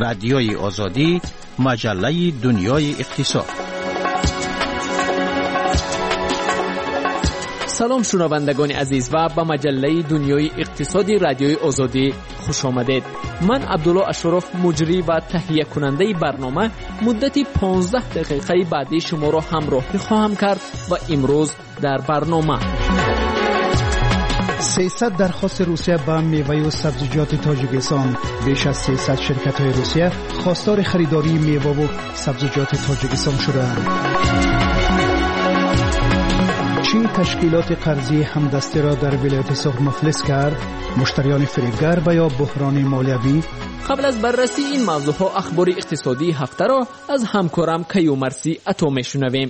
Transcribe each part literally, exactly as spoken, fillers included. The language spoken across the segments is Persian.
رادیوی آزادی، مجله دنیای اقتصاد. سلام شنوندگان عزیز و به مجله دنیای اقتصادی رادیوی آزادی خوش آمدید. من عبدالله اشرف مجری و تهیه کننده برنامه مدتی پانزده دقیقه بعدی شما را همراهی خواهم کرد و امروز در برنامه سیصد درخواست روسیه به میوه و سبزیجات تاجیکستان. بیش از سیصد شرکت های روسیه خواستار خریداری میوه و سبزیجات تاجیکستان شدند. چین تشکیلات قرضی همدستی را در ولایت سوخت مفلس کرد. مشتریان فریبگر و یا بحران مالیوی. قبل از بررسی این موضوع ها اخبار اقتصادی هفته را از همکارم کیومرثی عطا میشنویم.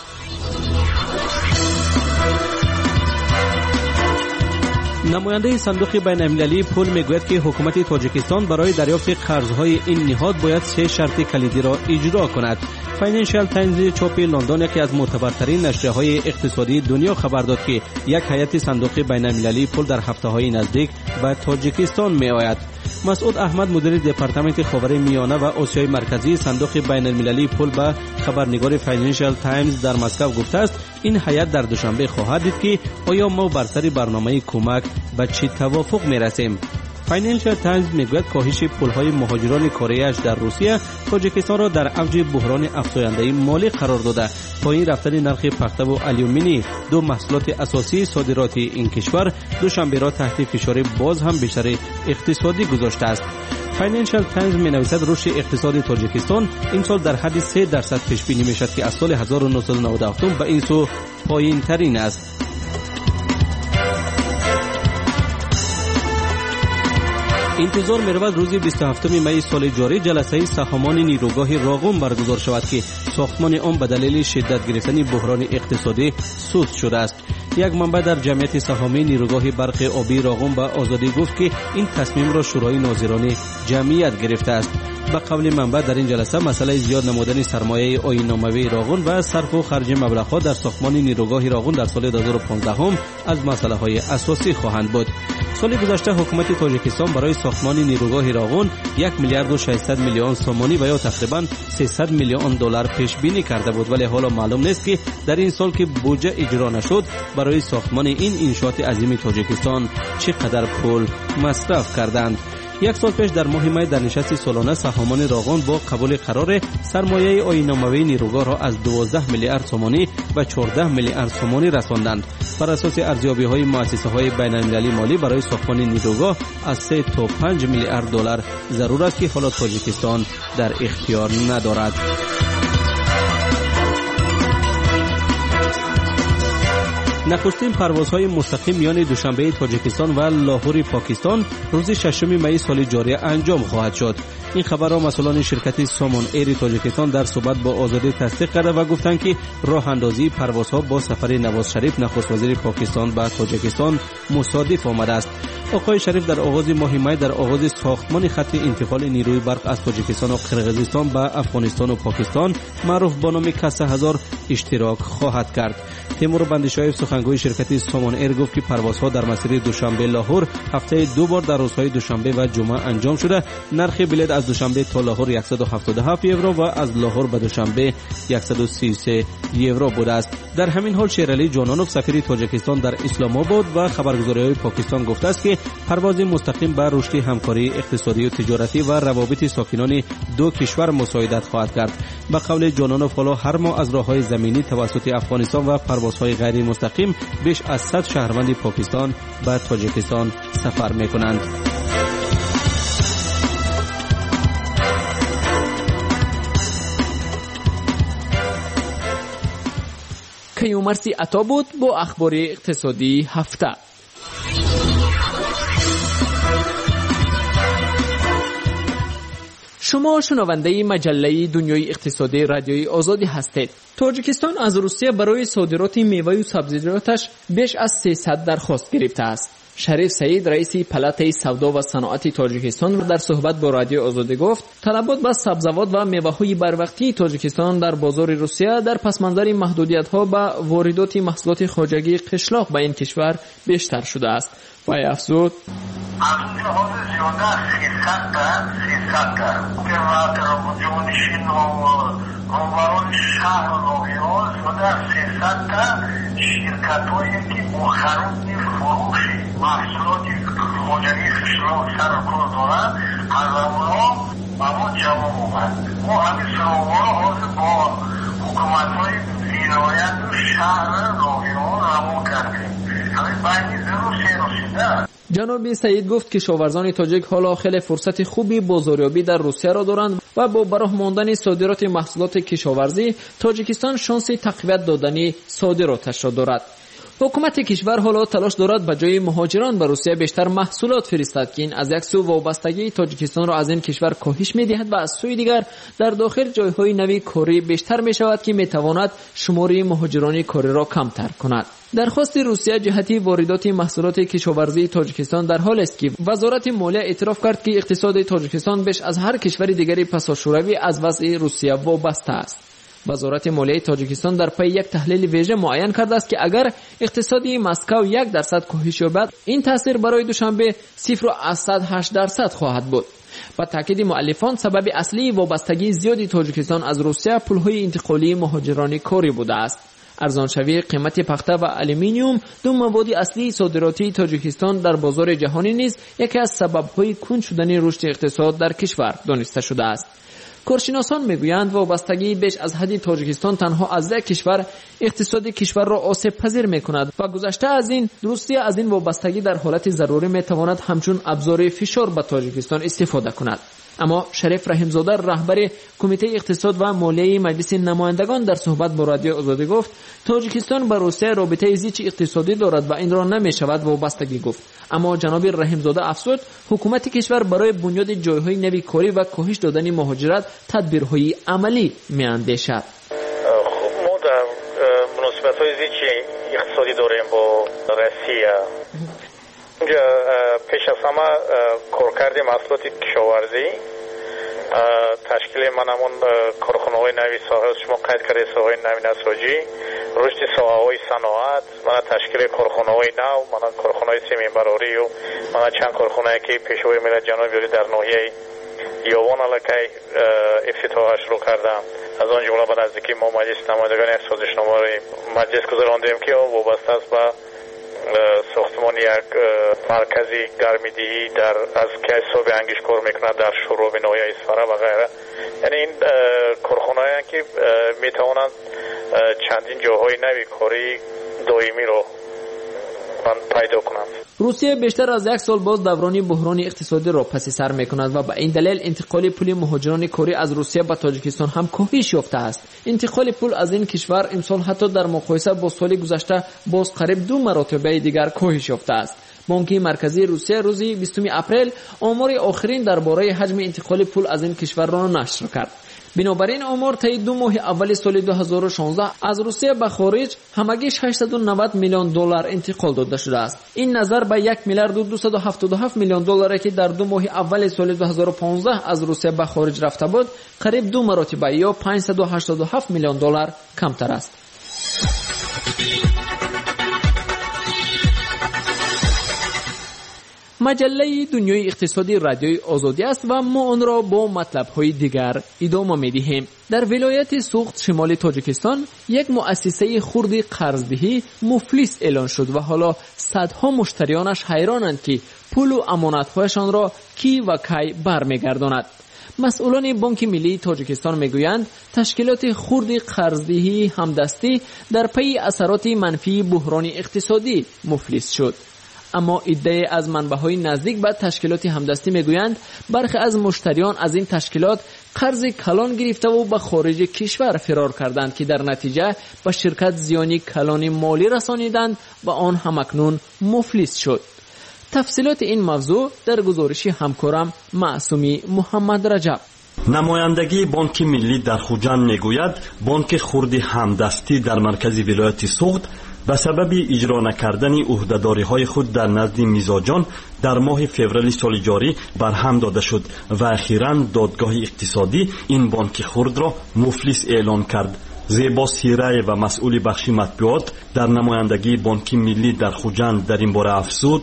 نماینده صندوق بین المللی پول میگوید که حکومت تاجیکستان برای دریافت قرضهای این نهاد باید سه شرط کلیدی را اجرا کند. فاینانشال تایمز چاپ لندن یکی از معتبرترین نشریه‌های اقتصادی دنیا خبر داد که یک هیئت صندوق بین المللی پول در هفته‌های نزدیک به تاجیکستان می‌آید. مسعود احمد مدیر دپارتمنت خاور میانه و آسیای مرکزی صندوق بین المللی پول به خبرنگار فاینانشال تایمز در مسکو گفته است این هیئت در دوشنبه خواهد دید که آیا ما بر سر برنامه کمک به چه توافق می‌رسیم. فاینانشال تایمز میگوید کاهش پول‌های مهاجران کره در روسیه تاجیکستان را در اوج بحران افزاینده مالی قرار داده. پایین رفتن نرخ پخته و آلومینی دو محصولات اساسی صادرات این کشور دوشنبه را تحت فشار باز هم بیشتر اقتصادی گذاشته است. فاینانشال تایمز می‌نویسد رشد اقتصاد تاجیکستان این سال در حد سه درصد پیش بینی می‌شود که از سال هزار و نهصد و نود و هفت به این سو پایین‌ترین است. انتظار می‌رود روز بیست و هفتم می سال جاری جلسه سهامان نیروگاه راغون برگزار شود که ساختمان آن به دلیل شدت گرفتن بحران اقتصادی سست شده است. یک منبع در جمعیت سهامی نیروگاه برق آبی راغون به آزادی گفت که این تصمیم را شورای ناظران جمعیت گرفته است. به قول منبع در این جلسه مسئله زیاد نمودن سرمایه آیین‌ناموی راغون و صرف و خرج مبلغ‌ها در ساختمان نیروگاه راغون در سال دو هزار و پانزده از مسائل اساسی خواهند بود. سال گذشته حکومت تاجیکستان برای ساختمان نیروگاه راغون یک میلیارد و ششصد میلیون سومانی و یا تقریباً سیصد میلیون دلار پیش بینی کرده بود، ولی حالا معلوم نیست که در این سال که بودجه اجرا نشد برای ساختمان این انشاءات عظیم تاجیکستان چقدر پول مصرف کردند. یک سال پیش در ماه می در نشست سالانه سهامان راغون با قبول قرار سرمایه آیین‌ناموی نیروگاه را از دوازده میلیارد سومانی و چهارده میلیارد سومانی رساندند. بر اساس ارزیابی‌های مؤسسه‌های بین‌المللی مالی برای ساختمان نیروگاه از سه تا پنج میلیارد دلار ضرور است که حالا تاجیکستان در اختیار ندارد. نخستین پروازهای مستقیم میان دوشنبه تاجیکستان و لاهور پاکستان روز ششم می سال جاری انجام خواهد شد. این خبر را مسئولان شرکت سامون ایر تاجیکستان در صحبت با آزادی تصدیق کرده و گفتند که راه اندازی پروازها با سفر نواز شریف نخست وزیر پاکستان به تاجیکستان مصادف آمده است. آقای شریف در آغاز ماه می در آغاز ساختمان خط انتقال نیروی برق از تاجیکستان و قرقیزستان به افغانستان و پاکستان معروف به نام کسه هزار اشتراک خواهد کرد. تیمور بندیشاهی سخنگوی شرکت سامون ایر گفت که پروازها در مسیر دوشنبه لاهور هفته دو بار در روزهای دوشنبه و جمعه انجام شده. نرخ بلیط از دوشنبه تا لاهور صد و هفتاد و هفت یورو و از لاهور به دوشنبه صد و سی و سه یورو بوده است. در همین حال شیرعلی جانانوف سفیر تاجیکستان در اسلام آباد و خبرگزاری‌های پاکستان گفته است که پرواز مستقیم بر رشد همکاری اقتصادی و تجارتی و روابط ساکنان دو کشور مساعدت خواهد کرد. به قول جانانوف حالا هر ماه از راه‌های زمینی توسط افغانستان و پروازهای غیر مستقیم بیش از صد شهروند پاکستان به تاجیکستان سفر می‌کنند. کیومرثی عطا بود با اخبار اقتصادی هفته. شما شنونده مجله دنیای اقتصادی رادیوی آزادی هستید. تاجیکستان از روسیه برای صادرات میوه و سبزیجاتش بیش از سیصد درخواست گرفته است. شریف سعید رئیس پلات سودا و صنعت تاجیکستان در صحبت با رادیو آزادی گفت طلبات به سبزیجات و میوه‌های بروقتی تاجیکستان در بازار روسیه در پس منظر محدودیت‌ها به واردات محصولات خارجی قشلاق به این کشور بیشتر شده است. و افزود محصولات خارجی قشلاق سر کار دارند از اونها اما جواب اومد. ما همین سراغ‌ها رو حاضر با حکومت‌های ولایت و شهر راهیان روا کردیم. همین بینی روسیه رسیده. جناب سعید گفت که کشاورزان تاجیک حالا خیلی فرصت خوبی بازاریابی در روسیه را دارند و با براه ماندن صادرات محصولات کشاورزی تاجیکستان شانس تقویت دادن صادراتش را دارد. حکومت کشور حالا تلاش دارد به جای مهاجران به روسیه بیشتر محصولات فرستد که این از یک سو وابستگی تاجیکستان را از این کشور کاهش می‌دهد و از سوی دیگر در داخل جایهای نوی کاری بیشتر می‌شود که می‌تواند شمار مهاجران کاری را کمتر کند. درخواست روسیه جهتی واردات محصولات کشاورزی تاجیکستان در حال است که وزارت مالیه اعتراف کرد که اقتصاد تاجیکستان بیش از هر کشور دیگری پساشوروی از وضع روسیه وابسته است. وزارت مالیه تاجیکستان در پی یک تحلیل ویژه معین کرده است که اگر اقتصادی مسکو یک درصد کاهش یابد این تاثیر برای دوشنبه صفر و هشت درصد خواهد بود. با تاکید مؤلفان سبب اصلی وابستگی زیادی تاجیکستان از روسیه پولهای انتقالی مهاجران کاری بوده است. ارزانشوی قیمت پخته و آلومینیوم دو مواد اصلی صادراتی تاجیکستان در بازار جهانی نیز یکی از سبب‌های کند شدن رشد اقتصاد در کشور دانسته شده است. کارشناسان میگویند وابستگی بیش از حد تاجیکستان تنها از یک کشور اقتصاد کشور را آسیب پذیر میکند و گذشته از این روسیه از این وابستگی در حالت ضروری میتواند همچون ابزار فشار به تاجیکستان استفاده کند. اما شریف رحیم‌زاده رهبر کمیته اقتصاد و مالیه مجلس نمایندگان در صحبت با رادیو آزادی گفت تاجیکستان با روسیه رابطه زیچ اقتصادی دارد و این را نمیشود وابستگی گفت. اما جناب رحیم‌زاده افزود حکومت کشور برای بنیاد جایهای نوی کاری و کاهش دادن مهاجرت تدبیرهای عملی میاندیشد. خب ما در مناسبت‌های زیچ اقتصادی داریم با روسیه. اینجا پیش از همه کارکرد محصولات کشاورزی تشکیل منمون کارخانه‌های نوی ساحل شما قید کرده ساحل نوی نساجی رشد ساحه‌های صنعت من تشکیل کارخانه‌های نو من کارخانه‌های سیمینبراری و من چند کارخانه‌ای که پیشوای ملت جنوبی در ناحیه یوان علاقه افتتاحش رو کردم. از آن جمله به نزدیکی ما مجلس نمایندگان سازشنامه مجلس گذراندیم که وابسته است به ساختمان یک مرکزی گرمیدهی در از که حساب انگیش کار میکنه در شروع ناحیه اسفره و غیره. یعنی این کارخانه‌ای که میتوانند چندین جاهای نوی کاری دائمی رو من پیدا کنند. روسیه بیشتر از یک سال باز دوران بحران اقتصادی را پس سر میکند و به این دلیل انتقال پول مهاجران کاری از روسیه به تاجیکستان هم کاهش یافته است. انتقال پول از این کشور امسال حتی در مقایسه با سال گذشته باز قریب دو مرتبه دیگر کاهش یافته است. بانک مرکزی روسیه روز بیستم اپریل آمار آخرین درباره حجم انتقال پول از این کشور را نشر کرد. بنابراین آمار طی دو ماه اول سال دو هزار و شانزده از روسیه به خارج همگی ششصد و نود میلیون دلار انتقال داده شده است. این نظر به یک میلیارد و دویست و هفتاد و هفت میلیون دلاری که در دو ماه اول سال دو هزار و پانزده از روسیه به خارج رفته بود قریب دو مرتبه یا پانصد و هشتاد و هفت میلیون دلار کمتر است. مجله دنیای اقتصادی رادیوی آزادی است و ما آن را با مطلب‌های دیگر ادامه می‌دهیم. در ولایت سوخت شمال تاجیکستان یک مؤسسه خردی قرضدهی مفلس اعلان شد و حالا صدها مشتریانش حیرانند که پول و امانت‌هایشان را کی و کی برمیگرداند. مسئولان بانک ملی تاجیکستان میگویند تشکیلات خردی قرضدهی همدستی در پی اثرات منفی بحران اقتصادی مفلس شد. اما ادعای از منبع‌های نزدیک به تشکیلات همدستی میگویند برخی از مشتریان از این تشکیلات قرض کلان گرفته و به خارج کشور فرار کردند که در نتیجه به شرکت زیانی کلان مالی رسانیدند و آن همکنون مفلس شد. تفصیلات این موضوع در گزارش همکارم معصومی محمد رجب. نمایندگی بانک ملی در خوجند میگوید بانک خردی همدستی در مرکز ولایت سوخت به سبب اجرا نکردن عهده‌داری‌های خود در نزد میزاجان در ماه فوریه سال جاری برهم داده شد و اخیراً دادگاه اقتصادی این بانک خرد را مفلس اعلام کرد. زیبا سیرای و مسئول بخش مطبوعات در نمایندگی بانک ملی در خوجند در این باره افزود: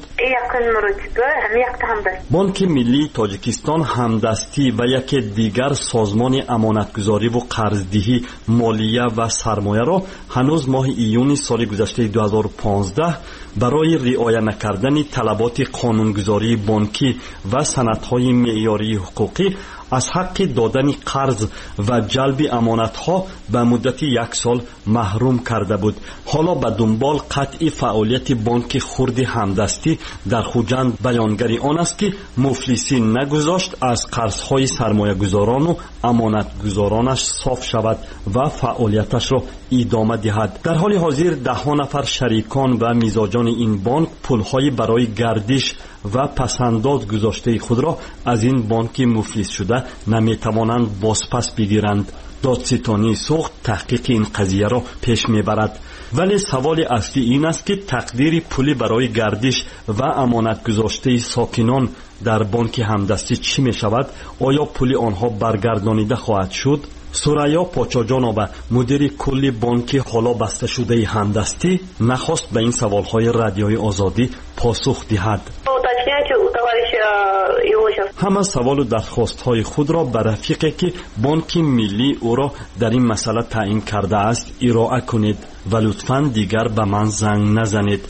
بانک ملی تاجیکستان همدستی و یک دیگر سازمان امانتگذاری و قرضدهی مالیه و سرمایه را هنوز ماه ایون سال گذشته دو هزار و پانزده برای رعایت نکردن طلبات قانونگذاری بانکی و سندهای معیاری حقوقی از حق دادن قرض و جلب امانتها به مدت یک سال محروم کرده بود. حالا به دنبال قطع فعالیت بانک خرد همدستی در خوجند بیانگری آن است که مفلسی نگذاشت از قرضهای سرمایه گذاران و امانتگذارانش صاف شود و فعالیتش را ادامه دهد. در حال حاضر ده ها نفر شریکان و میزاجان این بانک پولهای برای گردش و پسنداز گذاشته خود را از این بانک مفلس شده نمیتوانند بازپس بگیرند. دادستانی سوخت تحقیق این قضیه را پیش میبرد، ولی سوال اصلی این است که تقدیر پولی برای گردش و امانت گذاشته ساکنان در بانک همدستی چی می شود؟ آیا پول آنها برگردانیده خواهد شد؟ سوریا پاچاجانوبا مدیر کلی بانک حالا بسته شده همدستی نخواست به این سوالهای رادیوی آزادی پاسخ دهد. همه سوال و درخواست‌های خود را به رفیقی که بانک ملی او را در این مسئله تعیین کرده است ارائه کنید و لطفاً دیگر به من زنگ نزنید.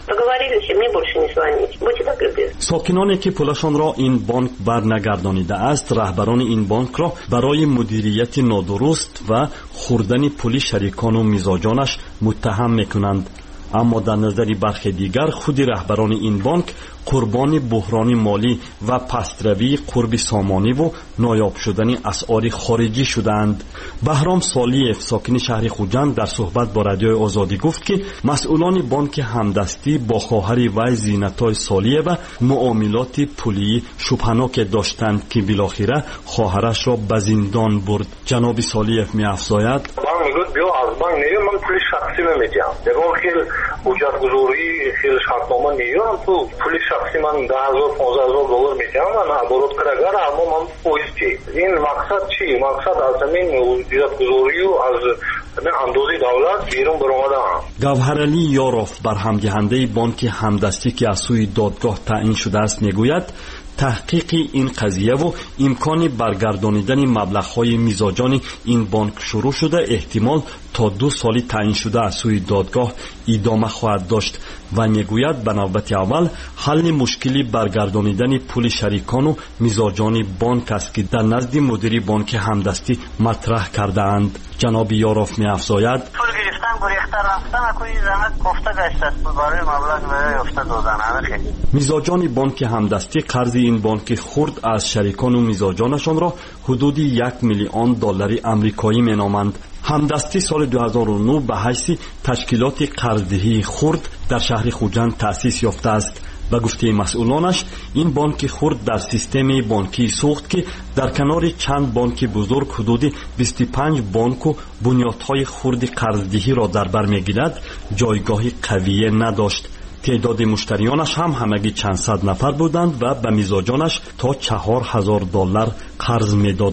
ساکنانی که پولشان را این بانک برنگردانیده است رهبران این بانک را برای مدیریت نادرست و خوردن پول شریکان و میزاجانش متهم میکنند. اما در نظر برخی دیگر خود رهبران این بانک قربان بحران مالی و پستروی قرب سامانی و نایاب شدن اسعار خارجی شدند. بهرام صالحیف ساکن شهر خوجند در صحبت با رادیوی آزادی گفت که مسئولان بانک همدستی با خواهر وی زینتای صالحیه و معاملات پولی شبهناک داشتند که بالاخره خواهرش را به زندان برد. جناب صالحیف می‌افزاید: بیا از بانک نگیر، من پول شخصی نمیدم. دیگه خیلی اجرت گذاری خیلی شرطنامه میگیرم، تو پول شخصی من ده هزار پانزده هزار دلار میدم و نبرد کرگر اما من پویز چی؟ این مقصد چی؟ مقصد از زمین اجرت گذاری و از اندازه دولت بیرون برآمدن. گوهرعلی یاروف برهمدهنده بانک همدستی که از سوی دادگاه تعیین شده است میگوید تحقیق این قضیه و امکان برگردانیدن مبلغ‌های میزاجان این بانک شروع شده احتمال تا دو سالی تعیین شده از سوی دادگاه ادامه خواهد داشت و میگوید به نوبت اول حل مشکلی برگردانیدن پول شریکان و میزاجان بانک است که در نزد مدیر بانک همدستی مطرح کرده اند. جناب یاروف می‌افزاید: پول گرفتن گریختن رفتن کوی زحمت گفته گشت است برای مبلغ برای افته دادن. میزاجان بانک همدستی قرض این بانک خرد از شریکان و میزاجانشان را حدود یک میلیون دلار آمریکایی مینامند. همدستی سال دو هزار و نه به حیث تشکیلات قرضدهی خرد در شهر خوجند تأسیس یافته است. به گفته مسئولانش این بانک خرد در سیستم بانکی سوخت که در کنار چند بانک بزرگ حدود بیست و پنج بانک و بنیادهای خرد قرضدهی را در بر میگیرد جایگاهی قویه نداشت. تعداد مشتریانش هم همگی چند صد نفر بودند و به میزاجانش تا چهار هزار دلار قرض میداد.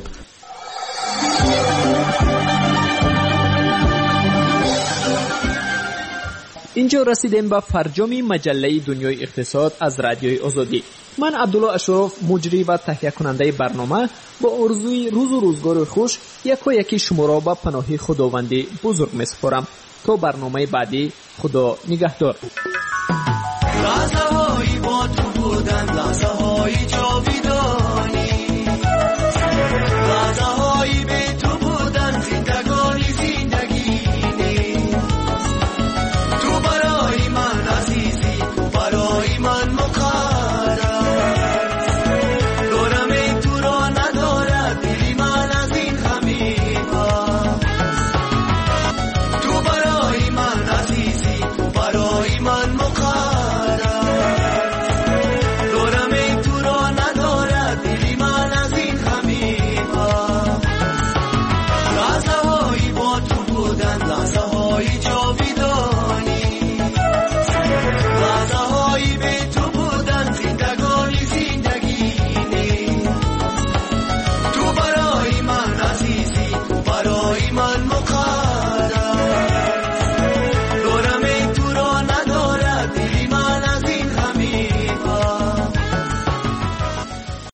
اینجا رسیدیم به فرجام مجله دنیای اقتصاد از رادیوی آزادی. من عبدالله اشرف مجری و تهیه کننده برنامه با آرزوی روز و روزگار خوش یک و یکی شما را به پناه خداوندی بزرگ می‌سپارم. تا برنامه بعدی خدا نگهدار. لحظه هایی با تو بودن، لحظه هایی